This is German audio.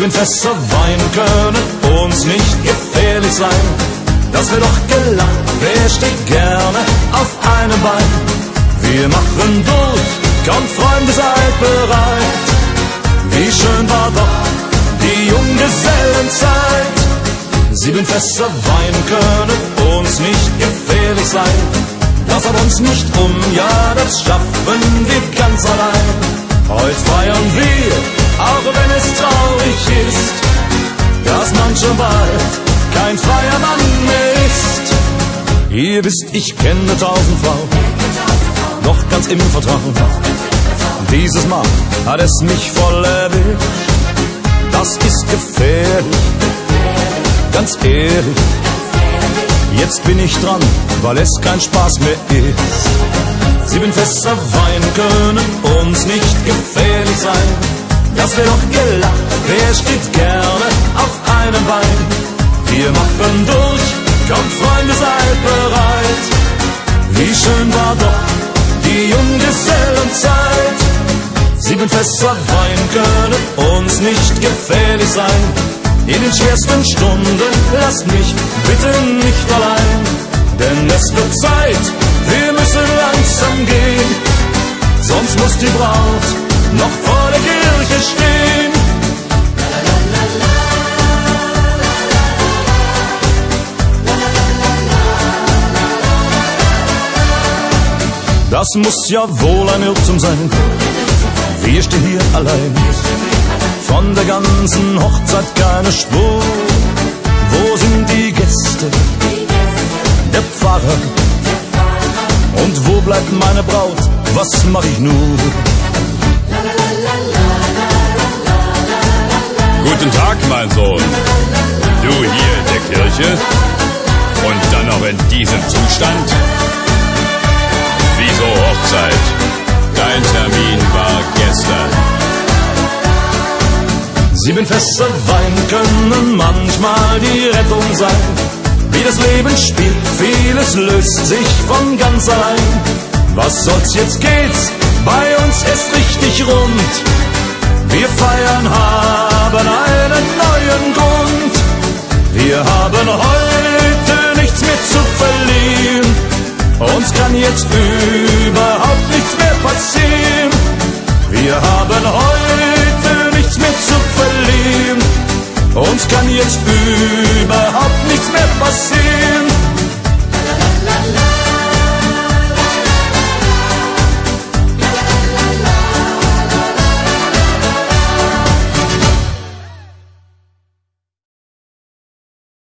7 Fässer Wein können uns nicht gefährlich sein. Das wird doch gelacht, wer steht gerne auf einem Bein? Wir machen durch, kommt Freunde, seid bereit. Wie schön war doch die Junggesellenzeit. 7 Fässer Wein können uns nicht gefährlich sein. Das hat uns nicht ja, das schaffen wir ganz allein. Heute feiern wir, auch wenn es traurig ist, dass man schon bald kein freier Mann mehr ist. Ihr wisst, ich kenne 1000 Frauen, doch ganz im Vertrauen. Dieses Mal hat es mich voll erwischt. Das ist gefährlich, ganz ehrlich. Jetzt bin ich dran, weil es kein Spaß mehr ist. 7 Fässer Wein können uns nicht gefährlich sein. Das wird doch gelacht, wer steht gerne auf einem Bein? Wir machen durch, kommt Freunde, seid bereit. Wie schön war doch die Junggesellenzeit. 7 Fässer Wein können uns nicht gefährlich sein. In den schwersten Stunden lasst mich bitte nicht allein. Denn es wird Zeit, wir müssen langsam gehen. Sonst muss die Braut noch vor der Kirche stehen. Das muss ja wohl ein Irrtum sein. Wir stehen hier allein. Von der ganzen Hochzeit keine Spur. Wo sind die Gäste? Der Pfarrer. Und wo bleibt meine Braut? Was mach ich nur? Guten Tag, mein Sohn. Du hier in der Kirche und dann noch in diesem Zustand? Wieso Hochzeit? Dein Termin war gestern. 7 Fässer Wein können manchmal die Rettung sein. Wie das Leben spielt, vieles löst sich von ganz allein. Was soll's, jetzt geht's bei uns erst richtig rund. Wir feiern, haben einen neuen Grund. Wir haben heute nichts mehr zu verlieren. Uns kann jetzt